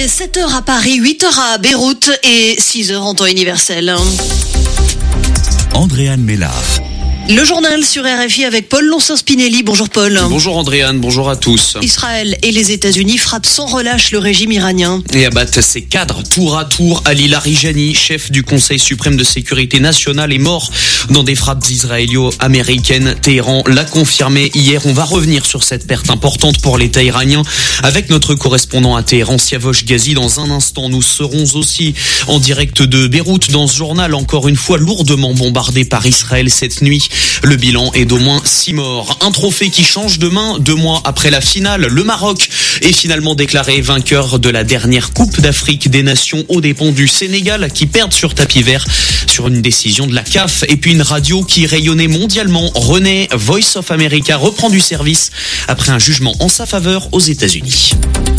est 7h à Paris, 8h à Beyrouth et 6h en temps universel. Andréane Mélard. Le journal sur RFI avec Paul Lonceau-Spinelli. Bonjour Paul. Bonjour Andréane, bonjour à tous. Israël et les États-Unis frappent sans relâche le régime iranien. Et abattent ses cadres tour à tour. Ali Larijani, chef du Conseil suprême de sécurité nationale, est mort dans des frappes israélo-américaines. Téhéran l'a confirmé hier. On va revenir sur cette perte importante pour l'État iranien avec notre correspondant à Téhéran, Siavosh Ghazi. Dans un instant, nous serons aussi en direct de Beyrouth dans ce journal, encore une fois lourdement bombardé par Israël cette nuit. Le bilan est d'au moins 6 morts. Un trophée qui change de main 2 mois après la finale. Le Maroc est finalement déclaré vainqueur de la dernière Coupe d'Afrique des Nations aux dépens du Sénégal qui perd sur tapis vert sur une décision de la CAF. Et puis une radio qui rayonnait mondialement, René, Voice of America, reprend du service après un jugement en sa faveur aux États-Unis.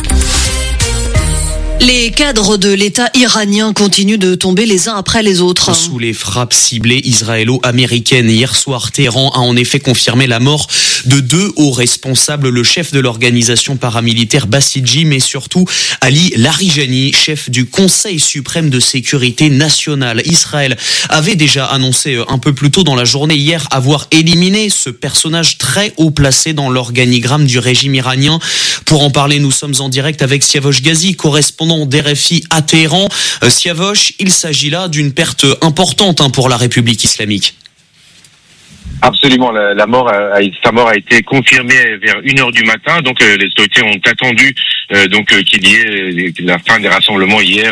Les cadres de l'État iranien continuent de tomber les uns après les autres. Sous les frappes ciblées israélo-américaines, hier soir, Téhéran a en effet confirmé la mort de 2 hauts responsables, le chef de l'organisation paramilitaire Bassidji, mais surtout Ali Larijani, chef du Conseil suprême de sécurité nationale. Israël avait déjà annoncé un peu plus tôt dans la journée hier avoir éliminé ce personnage très haut placé dans l'organigramme du régime iranien. Pour en parler, nous sommes en direct avec Siavosh Ghazi, correspondant d'RFI à Téhéran. Siavosh, il s'agit là d'une perte importante pour la République islamique. Absolument, sa mort a été confirmée vers 1h du matin. Donc les autorités ont attendu qu'il y ait la fin des rassemblements hier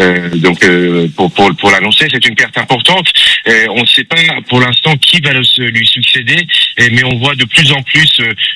pour l'annoncer. C'est une perte importante. On ne sait pas pour l'instant qui va lui succéder, mais on voit de plus en plus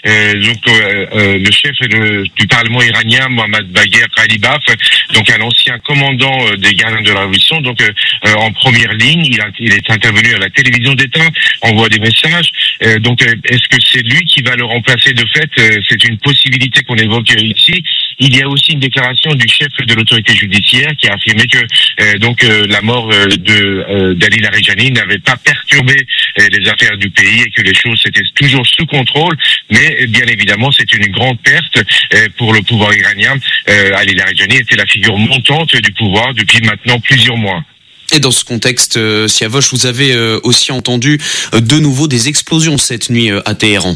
le chef du Parlement iranien, Mohammad Bagher Ghalibaf, donc un ancien commandant des gardiens de la Révolution, en première ligne. Il est intervenu à la télévision d'État, envoie des messages. Est-ce que c'est lui qui va le remplacer de fait? C'est une possibilité qu'on évoque ici. Il y a aussi une déclaration du chef de l'autorité judiciaire qui a affirmé que la mort d'Ali Larijani n'avait pas perturbé les affaires du pays et que les choses étaient toujours sous contrôle. Mais bien évidemment, c'est une grande perte pour le pouvoir iranien. Ali Larijani était la figure montante du pouvoir depuis maintenant plusieurs mois. Et dans ce contexte, Siavosh, vous avez aussi entendu de nouveau des explosions cette nuit à Téhéran.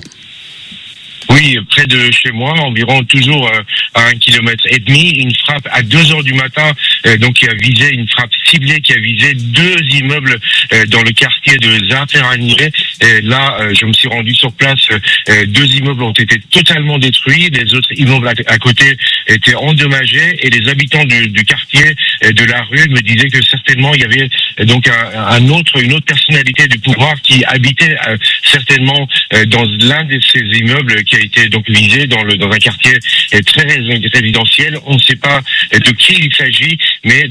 Oui, près de chez moi, environ toujours à 1,5 km, une frappe à 2h du matin, qui a visé une frappe ciblée qui a visé 2 immeubles dans le quartier de Zaferani. Là, je me suis rendu sur place. 2 immeubles ont été totalement détruits, les autres immeubles à côté étaient endommagés et les habitants du quartier de la rue me disaient que certainement il y avait une autre personnalité du pouvoir qui habitait certainement dans l'un de ces immeubles qui a été visé dans un quartier très résidentiel. On ne sait pas de qui il s'agit, mais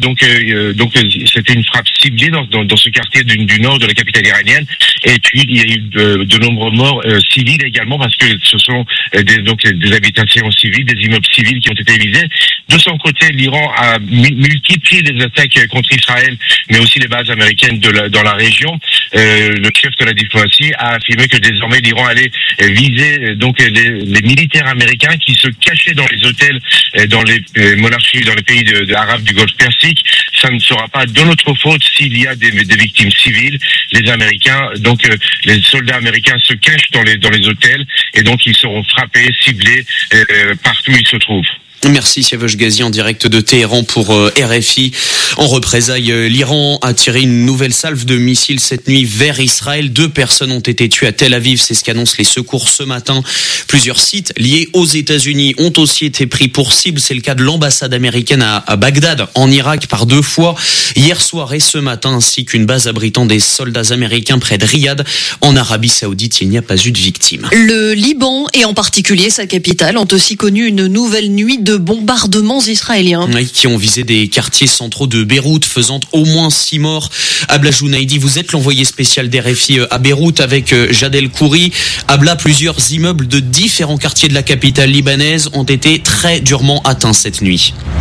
c'était une frappe ciblée dans ce quartier du nord de la capitale iranienne. Et puis il y a eu de nombreux morts civils également parce que ce sont des habitations civiles, des immeubles civils qui ont été visés. De son côté, l'Iran a multiplié les attaques contre Israël, mais aussi les bases américaines dans la région. Le chef de la diplomatie a affirmé que désormais l'Iran allait viser les militaires américains qui se cachaient dans les hôtels, dans les monarchies, dans les pays arabes du Golfe Persique. Ça ne sera pas de notre faute s'il y a des victimes civiles. Les Américains, les soldats américains se cachent dans les hôtels et donc ils seront frappés, ciblés partout où ils se trouvent. Merci Siavosh Ghazi en direct de Téhéran pour RFI. En représailles, l'Iran a tiré une nouvelle salve de missiles cette nuit vers Israël. 2 personnes ont été tuées à Tel Aviv, c'est ce qu'annoncent les secours ce matin. Plusieurs sites liés aux États-Unis ont aussi été pris pour cible. C'est le cas de l'ambassade américaine à Bagdad, en Irak, par 2 fois, hier soir et ce matin, ainsi qu'une base abritant des soldats américains près de Riyad. En Arabie Saoudite, il n'y a pas eu de victimes. Le Liban, et en particulier sa capitale, ont aussi connu une nouvelle nuit de bombardements israéliens. Oui, qui ont visé des quartiers centraux de Beyrouth, faisant au moins 6 morts. Abla Jounaidi, vous êtes l'envoyé spécial d'RFI à Beyrouth avec Jadel Khoury. Abla, plusieurs immeubles de différents quartiers de la capitale libanaise ont été très durement atteints cette nuit.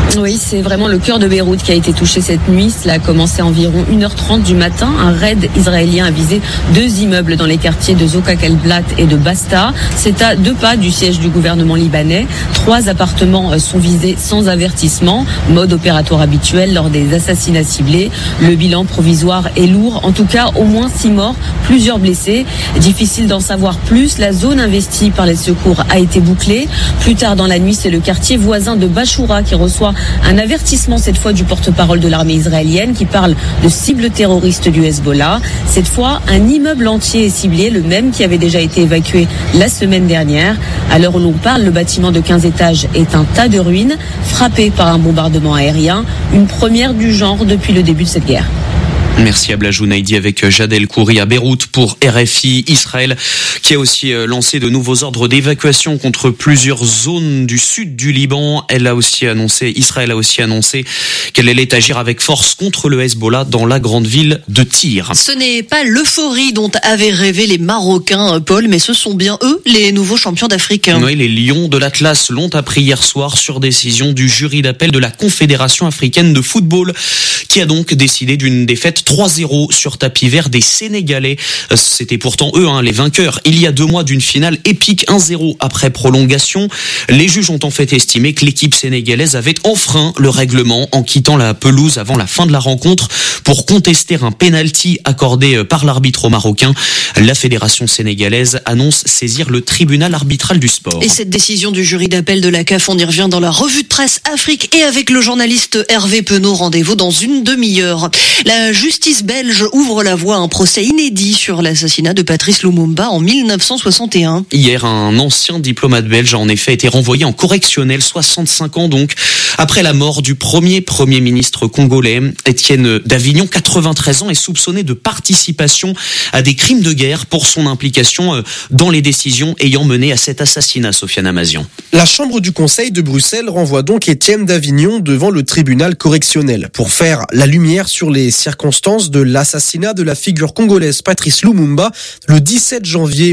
Oui, c'est vraiment le cœur de Beyrouth qui a été touché cette nuit. Cela a commencé à environ 1h30 du matin. Un raid israélien a visé 2 immeubles dans les quartiers de Zoka Kelblat et de Basta. C'est à 2 pas du siège du gouvernement libanais. 3 appartements sont visés sans avertissement, mode opératoire habituel lors des assassinats ciblés. Le bilan provisoire est lourd. En tout cas, au moins 6 morts, plusieurs blessés. Difficile d'en savoir plus. La zone investie par les secours a été bouclée. Plus tard dans la nuit, c'est le quartier voisin de Bachoura qui reçoit un avertissement cette fois du porte-parole de l'armée israélienne qui parle de cibles terroristes du Hezbollah. Cette fois, un immeuble entier est ciblé, le même qui avait déjà été évacué la semaine dernière. À l'heure où l'on parle, le bâtiment de 15 étages est un tas de ruines, frappé par un bombardement aérien, une première du genre depuis le début de cette guerre. Merci à Blajou Naïdi avec Jad El Khoury à Beyrouth pour RFI. Israël qui a aussi lancé de nouveaux ordres d'évacuation contre plusieurs zones du sud du Liban. Israël a aussi annoncé qu'elle allait agir avec force contre le Hezbollah dans la grande ville de Tyr. Ce n'est pas l'euphorie dont avaient rêvé les Marocains, Paul, mais ce sont bien eux les nouveaux champions d'Afrique. Oui, les Lions de l'Atlas l'ont appris hier soir sur décision du jury d'appel de la Confédération africaine de football qui a donc décidé d'une défaite 3-0 sur tapis vert des Sénégalais. C'était pourtant eux les vainqueurs. Il y a 2 mois d'une finale épique 1-0 après prolongation. Les juges ont en fait estimé que l'équipe sénégalaise avait enfreint le règlement en quittant la pelouse avant la fin de la rencontre pour contester un penalty accordé par l'arbitre au Marocain. La fédération sénégalaise annonce saisir le tribunal arbitral du sport. Et cette décision du jury d'appel de la CAF, on y revient dans la revue de presse Afrique et avec le journaliste Hervé Penaud. Rendez-vous dans une demi-heure. La justice belge ouvre la voie à un procès inédit sur l'assassinat de Patrice Lumumba en 1961. Hier, un ancien diplomate belge a en effet été renvoyé en correctionnel, 65 ans donc, après la mort du premier ministre congolais. Étienne Davignon, 93 ans, est soupçonné de participation à des crimes de guerre pour son implication dans les décisions ayant mené à cet assassinat, Sofiane Amazian. La Chambre du Conseil de Bruxelles renvoie donc Étienne Davignon devant le tribunal correctionnel pour faire la lumière sur les circonstances de l'assassinat de la figure congolaise Patrice Lumumba le 17 janvier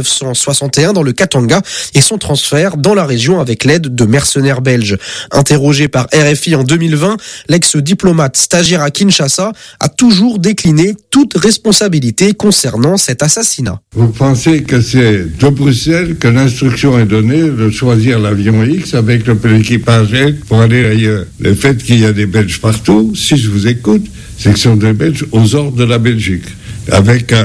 1961 dans le Katanga et son transfert dans la région avec l'aide de mercenaires belges. Interrogé par RFI en 2020, l'ex-diplomate stagiaire à Kinshasa a toujours décliné toute responsabilité concernant cet assassinat. Vous pensez que c'est de Bruxelles que l'instruction est donnée de choisir l'avion X avec l'équipage X pour aller ailleurs? Le fait qu'il y a des Belges partout, si je vous écoute, c'est que ce sont des Belges aux ordres de la Belgique, avec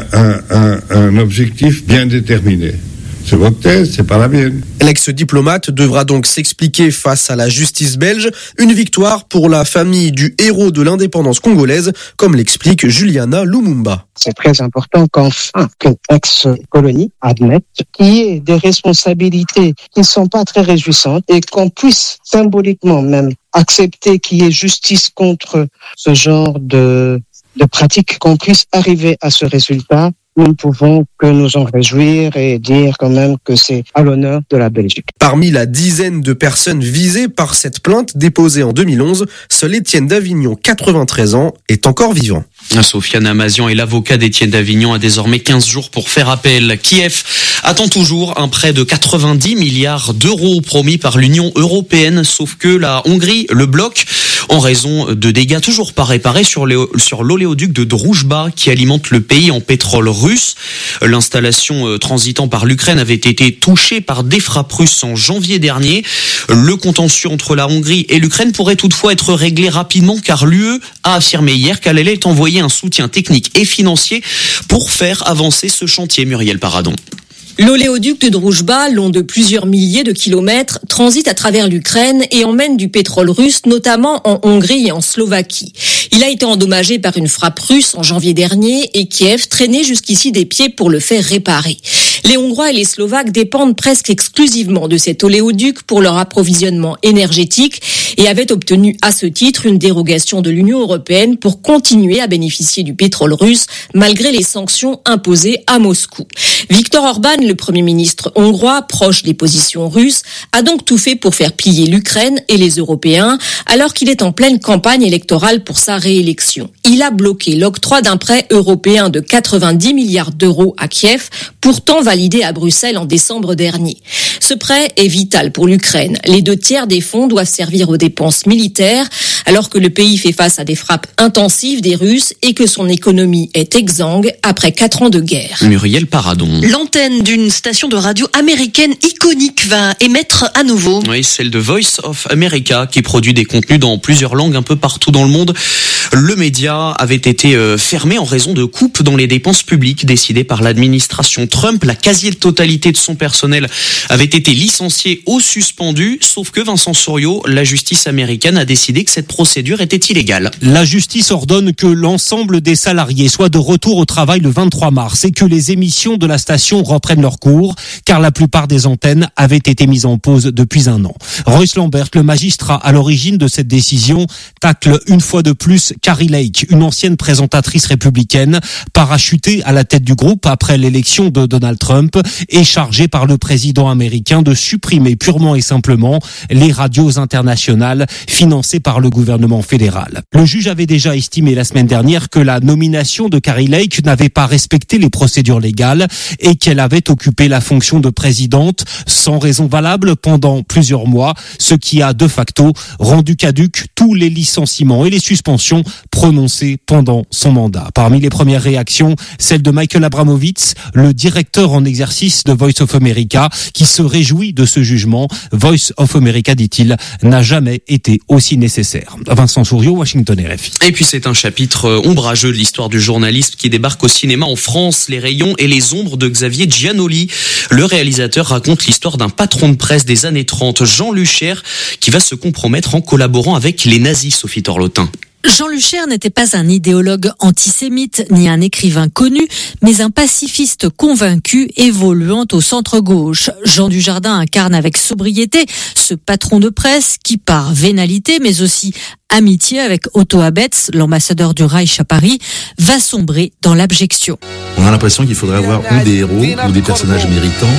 un objectif bien déterminé. C'est votre thèse, c'est pas la mienne. L'ex-diplomate devra donc s'expliquer face à la justice belge. Une victoire pour la famille du héros de l'indépendance congolaise, comme l'explique Juliana Lumumba. C'est très important qu'enfin, qu'une ex-colonie admette qu'il y ait des responsabilités qui ne sont pas très réjouissantes et qu'on puisse symboliquement même accepter qu'il y ait justice contre ce genre de pratiques, qu'on puisse arriver à ce résultat. Nous ne pouvons que nous en réjouir et dire quand même que c'est à l'honneur de la Belgique. Parmi la dizaine de personnes visées par cette plainte déposée en 2011, seul Étienne Davignon, 93 ans, est encore vivant. Sofiane Amazian et l'avocat d'Étienne Davignon a désormais 15 jours pour faire appel. Kiev attend toujours un prêt de 90 milliards d'euros promis par l'Union européenne, sauf que la Hongrie le bloque en raison de dégâts toujours pas réparés sur l'oléoduc de Druzhba qui alimente le pays en pétrole russe. L'installation transitant par l'Ukraine avait été touchée par des frappes russes en janvier dernier. Le contentieux entre la Hongrie et l'Ukraine pourrait toutefois être réglé rapidement car l'UE a affirmé hier qu'elle allait envoyer un soutien technique et financier pour faire avancer ce chantier. Muriel Paradon. L'oléoduc de Druzhba, long de plusieurs milliers de kilomètres, transite à travers l'Ukraine et emmène du pétrole russe, notamment en Hongrie et en Slovaquie. Il a été endommagé par une frappe russe en janvier dernier et Kiev traînait jusqu'ici des pieds pour le faire réparer. Les Hongrois et les Slovaques dépendent presque exclusivement de cet oléoduc pour leur approvisionnement énergétique et avaient obtenu à ce titre une dérogation de l'Union européenne pour continuer à bénéficier du pétrole russe malgré les sanctions imposées à Moscou. Viktor Orban, le Premier ministre hongrois, proche des positions russes, a donc tout fait pour faire plier l'Ukraine et les Européens, alors qu'il est en pleine campagne électorale pour sa réélection. Il a bloqué l'octroi d'un prêt européen de 90 milliards d'euros à Kiev, pourtant validé à Bruxelles en décembre dernier. Ce prêt est vital pour l'Ukraine. Les 2/3 des fonds doivent servir aux dépenses militaires, alors que le pays fait face à des frappes intensives des Russes et que son économie est exsangue après 4 ans de guerre. Muriel Paradon. L'antenne d'une station de radio américaine iconique va émettre à nouveau. Oui, celle de Voice of America, qui produit des contenus dans plusieurs langues un peu partout dans le monde. Le média avait été fermé en raison de coupes dans les dépenses publiques décidées par l'administration Trump. La quasi-totalité de son personnel avait été licenciée ou suspendue, sauf que Vincent Souriau, la justice américaine, a décidé que cette procédure était illégale. La justice ordonne que l'ensemble des salariés soient de retour au travail le 23 mars et que les émissions de la station reprennent leur cours, car la plupart des antennes avaient été mises en pause depuis 1 an. Royce Lambert, le magistrat à l'origine de cette décision, tacle une fois de plus Kari Lake, une ancienne présentatrice républicaine, parachutée à la tête du groupe après l'élection de Donald Trump et chargée par le président américain de supprimer purement et simplement les radios internationales financées par le gouvernement fédéral. Le juge avait déjà estimé la semaine dernière que la nomination de Kari Lake n'avait pas respecté les procédures légales et qu'elle avait occupé la fonction de présidente sans raison valable pendant plusieurs mois, ce qui a de facto rendu caducs tous les licenciements et les suspensions prononcées pendant son mandat. Parmi les premières réactions, celle de Michael Abramovitz, le directeur en exercice de Voice of America, qui se réjouit de ce jugement. Voice of America, dit-il, n'a jamais été aussi nécessaire. Vincent Souriau, Washington RFI. Et puis c'est un chapitre ombrageux de l'histoire du journaliste qui débarque au cinéma en France, Les rayons et les ombres de Xavier Giannoli. Le réalisateur raconte l'histoire d'un patron de presse des années 30, Jean Lucher, qui va se compromettre en collaborant avec les nazis, Sophie Torlotin. Jean Lucher n'était pas un idéologue antisémite ni un écrivain connu, mais un pacifiste convaincu évoluant au centre-gauche. Jean Dujardin incarne avec sobriété ce patron de presse qui, par vénalité mais aussi amitié avec Otto Abetz, l'ambassadeur du Reich à Paris, va sombrer dans l'abjection. On a l'impression qu'il faudrait avoir ou des héros ou des personnages méritants.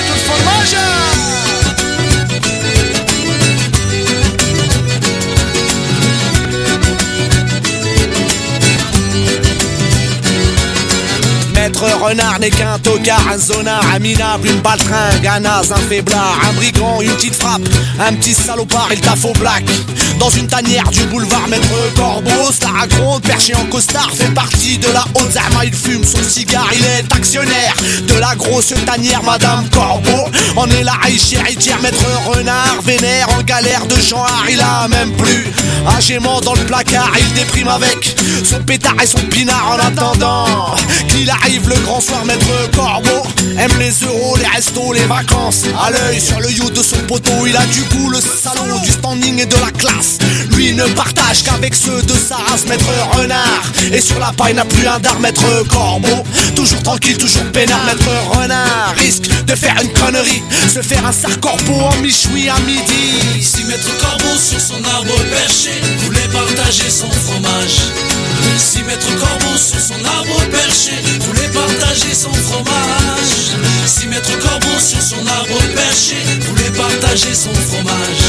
Maître Renard n'est qu'un tocard, un zonard, un minable, une baltringue, un naze, un faiblard, un brigand, une petite frappe, un petit salopard, il taffe au black. Dans une tanière du boulevard Maître Corbeau, Star Agronde, perché en costard, fait partie de la haute zama, il fume son cigare, il est actionnaire de la grosse tanière Madame Corbeau. On est là, héritière, Maître Renard, vénère, en galère de Jean-Art, il a même plus agément dans le placard, il déprime avec son pétard et son pinard en attendant qu'il arrive le grand soir. Maître Corbeau aime les euros, les restos, les vacances. À l'œil sur le yacht de son poteau, il a du goût, le salaud, du standing et de la classe. Lui ne partage qu'avec ceux de sa race. Maître Renard, et sur la paille n'a plus un dard. Maître Corbeau, toujours tranquille, toujours peinard. Maître Renard risque de faire une connerie, se faire un sarcorbeau en michoui à midi. Si Maître Corbeau sur son arbre perché voulait partager son fromage, si Maître Corbeau sur son arbre perché voulait partager son fromage, si Maître Corbeau sur son arbre perché voulait partager son fromage,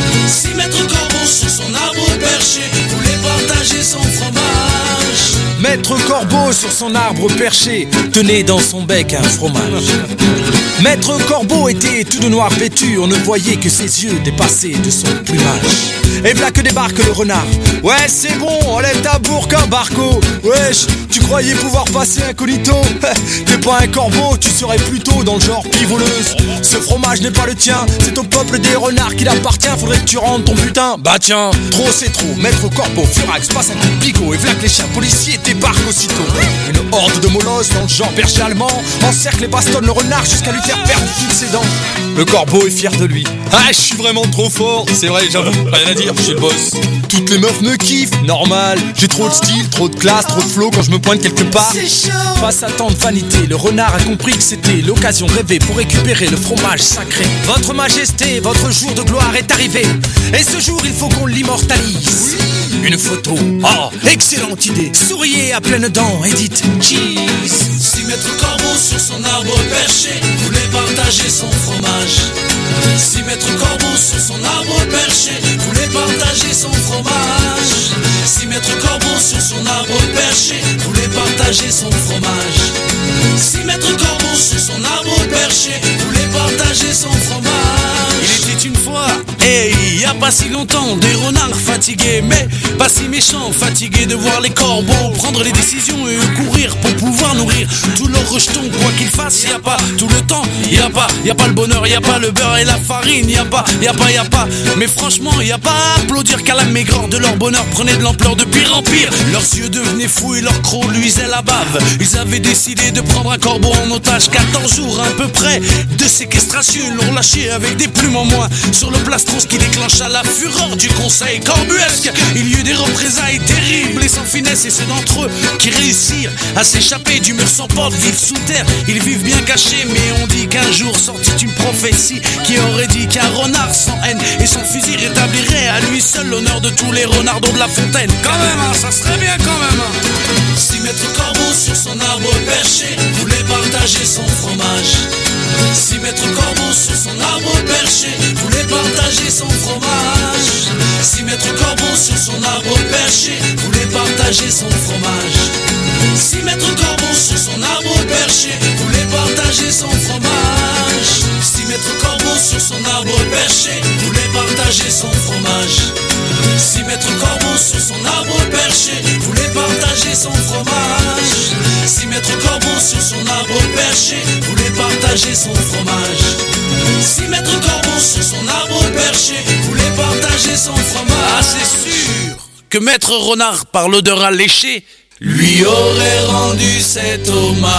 si Maître Corbeau sur son arbre perché voulait partager son fromage. Maître Corbeau sur son arbre perché tenait dans son bec un fromage. Maître Corbeau était tout de noir vêtu, on ne voyait que ses yeux dépassaient de son plumage. Et v'là que débarque le renard. Ouais, c'est bon, enlève ta bourka, Barco. Wesh, tu croyais pouvoir passer incognito? T'es pas un corbeau, tu serais plutôt dans le genre pivoleuse. Ce fromage n'est pas le tien, c'est au peuple des renards qu'il appartient. Faudrait que tu rendes ton putain. Bah tiens, trop c'est trop. Maître Corbeau, furax, passe un coup de picot. Et v'là que les chiens policiers débarquent aussitôt. Une horde de molosses dans le genre berger allemand encercle et bastonne le renard jusqu'à lui faire perdre toutes ses dents. Le corbeau est fier de lui. Ah, je suis vraiment trop fort. C'est vrai, j'avoue, rien à dire, je suis le boss. Toutes les meufs me kiffent, normal. J'ai trop de style, trop de classe, trop de flow quand je me pointe quelque part. Face à tant de vanité, le renard a compris que c'était l'occasion rêvée pour récupérer le fromage sacré. Votre majesté, votre jour de gloire est arrivé. Et ce jour, il faut qu'on l'immortalise. Une photo, oh, excellente idée. Souriez à pleines dents et dites cheese. Maître Corbeau sur son arbre perché voulait partager son fromage. Si Maître Corbeau sur son arbre perché voulait partager son fromage. Si Maître Corbeau sur son arbre perché voulait partager son fromage. Si Maître Corbeau sur son arbre perché voulait partager son fromage. Il était une fois, y a pas si longtemps, des renards fatigués, mais pas si méchants, fatigués de voir les corbeaux prendre les décisions et courir pour pouvoir nourrir tous leurs rejetons. Quoi qu'ils fassent, y a pas tout le temps, y a pas le bonheur, y a pas le beurre et la farine, y a pas. Mais franchement, y a pas à applaudir car la maigreur de leur bonheur prenait de l'ampleur de pire en pire. Leurs yeux devenaient fous et leurs crocs luisaient la bave. Ils avaient décidé de prendre un corbeau en otage. 14 jours à peu près de séquestration, ils l'ont relâché avec des plumes en moins sur le plastron, ce qui déclencha la fureur du conseil corbuesque. Il y eut des représailles terribles et sans finesse, et ceux d'entre eux qui réussirent à s'échapper du mur sans porte vivent sous terre. Ils vivent bien cachés, mais on dit qu'un jour sortit une prophétie qui aurait dit qu'un renard sans haine et son fusil rétablirait à lui seul l'honneur de tous les renardos de la fontaine. Quand même, hein, ça serait bien quand même. Si Maître Corbeau sur son arbre perché voulait partager son fromage. Si Maître Corbeau sur son arbre perché voulait partager son fromage. Si Maître Corbeau sur son arbre perché voulait partager son fromage. Si Maître Corbeau sur son arbre perché voulait partager son fromage. Si Maître Corbeau sur son arbre perché voulait partager son fromage. Si Maître Corbeau sur son arbre perché voulait partager son fromage. Si Maître Corbeau sur son arbre perché voulait partager son fromage. Si Maître Corbeau sur son arbre perché voulait partager son fromage. Ah, c'est sûr que Maître Renard, par l'odeur alléchée, lui aurait rendu cet hommage.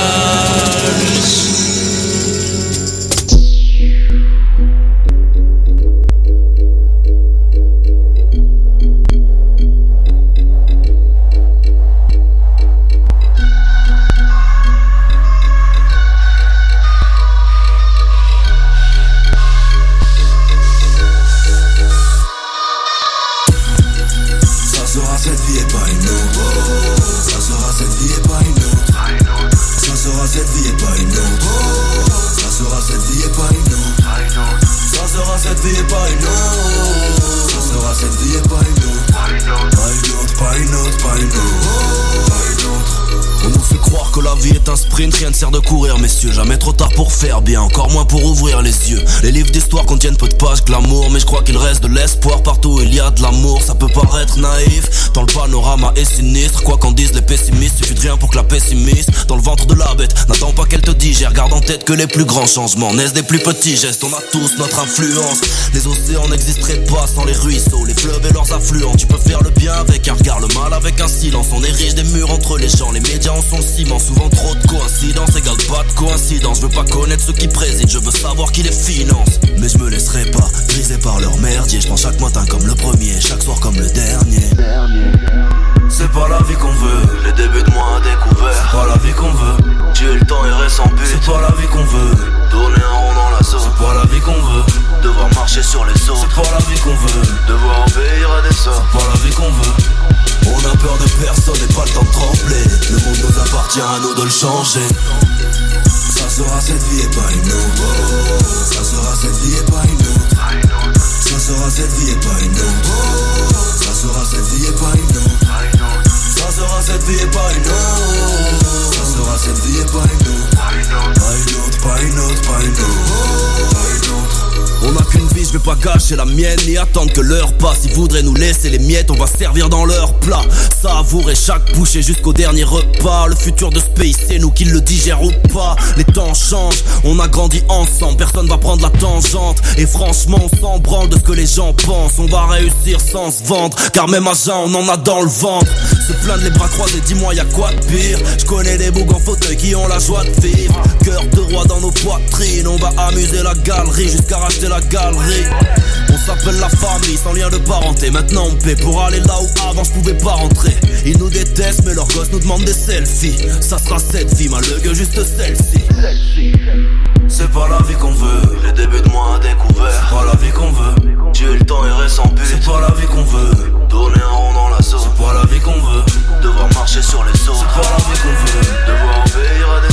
Rien ne sert de courir, messieurs, jamais trop tard pour faire bien, encore moins pour ouvrir les yeux. Les livres d'histoire contiennent peu de pages glamour, mais je crois qu'il reste de l'espoir partout où il y a de l'amour. Ça peut paraître naïf, tant le panorama est sinistre. Quoi qu'en disent les pessimistes, suffit de rien pour que la pessimiste dans le ventre de la bête n'attends pas qu'elle te digère. Garde en tête que les plus grands changements naissent des plus petits gestes. On a tous notre influence. Les océans n'existeraient pas sans les ruisseaux, les fleuves et leurs affluents. Tu peux faire le bien avec un regard, le mal avec un silence. On érige des murs entre les gens, les médias en sont le ciment. Souvent trop de coïncidence égale pas de coïncidence. Je veux pas connaître ceux qui président, je veux savoir qui les finance. Mais je me laisserai pas griser par leur merdier. Je prends chaque matin comme le premier, chaque soir comme le dernier. C'est pas la vie qu'on veut, les débuts de moi à découvert. C'est pas la vie qu'on veut, tuer le temps errer sans but. C'est pas la vie qu'on veut, tourner un rond dans la sauce. C'est pas la vie qu'on veut, devoir marcher sur les autres. C'est pas la vie qu'on veut, devoir obéir à des sorts. C'est pas la vie qu'on veut. On a peur de personne et pas le temps de trembler. Le monde nous appartient, à nous de le changer. Ça sera cette vie et pas une autre. Ça sera cette vie et pas une autre. Ça sera cette vie et pas une autre. Ça sera cette vie et pas une autre. Ça sera cette vie et pas une autre. Ça sera cette vie et pas une autre. Pas une autre, pas une autre, pas une autre. Pas une autre. On n'a qu'une vie, je vais pas gâcher la mienne ni attendre que l'heure passe. Ils voudraient nous laisser les miettes, on va servir dans leur plat. Savourer chaque bouchée jusqu'au dernier repas. Le futur de ce pays, c'est nous qui le digèrent ou pas. Les temps changent, on a grandi ensemble, personne va prendre la tangente. Et franchement, on s'en branle de ce que les gens pensent. On va réussir sans se vendre, car même à jeun, on en a dans le ventre. Se plaindre les bras croisés, dis-moi y'a quoi de pire. Je connais des bougs en fauteuil qui ont la joie de vivre. Cœur de roi dans nos poitrines, on va amuser la galerie jusqu'à racheter la galerie. On s'appelle la famille sans lien de parenté. Maintenant on paie pour aller là où avant je pouvais pas rentrer. Ils nous détestent mais leurs gosses nous demandent des selfies. Ça sera cette vie, malheureux juste celle-ci. C'est pas la vie qu'on veut, les débuts de moi à découvert. C'est pas la vie qu'on veut, tuer le temps errer sans but. C'est pas la vie qu'on veut, tourner un rond dans la sauce. C'est pas la vie qu'on veut, devoir marcher sur les sauts. C'est pas la vie qu'on veut, devoir obéir à des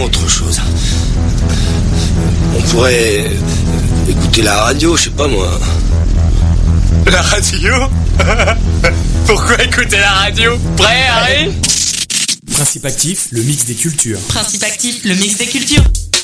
autre chose. On pourrait écouter la radio, je sais pas moi. La radio? Pourquoi écouter la radio? Prêt, Harry? Principe actif, le mix des cultures. Principe actif, le mix des cultures.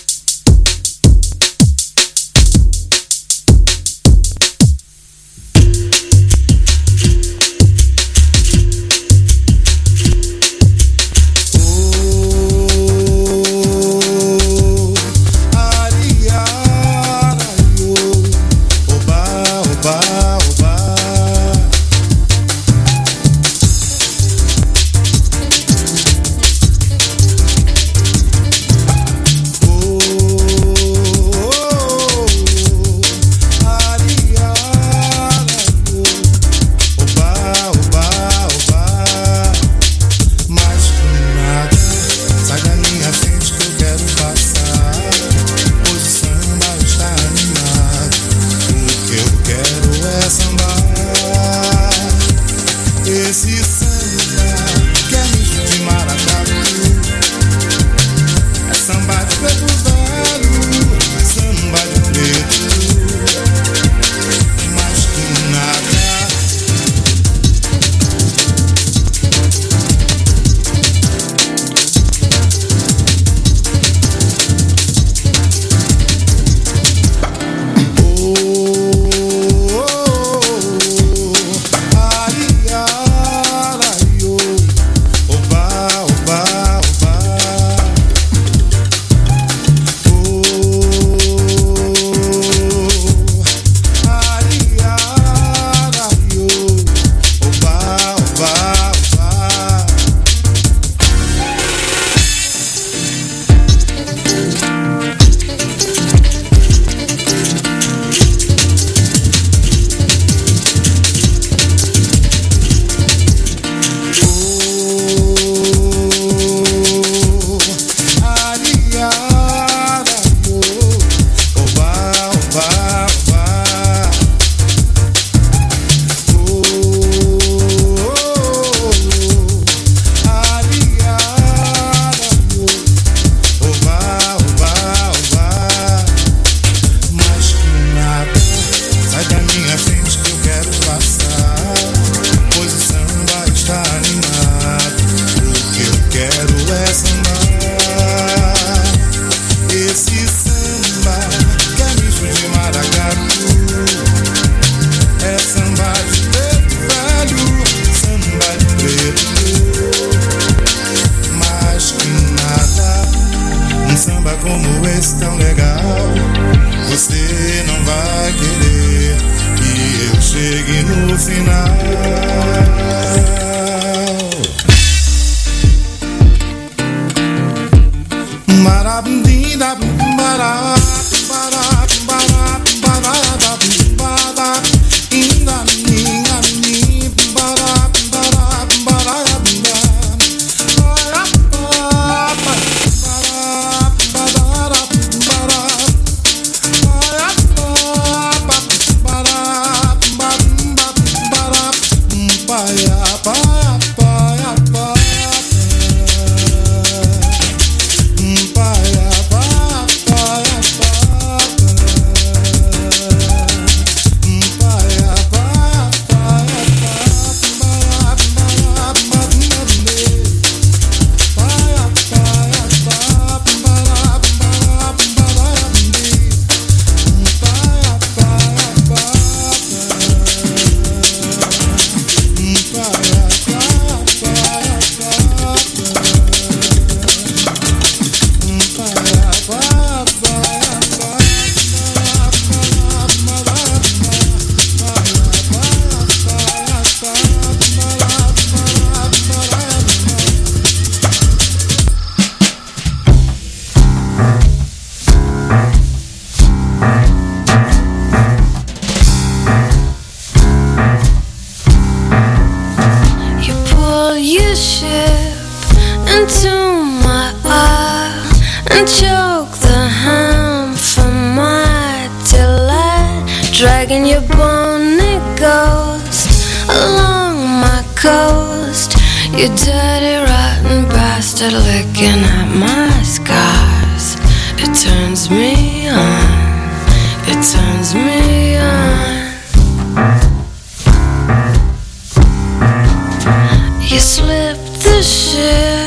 Dragging your bony ghost along my coast. You dirty rotten bastard licking at my scar. me.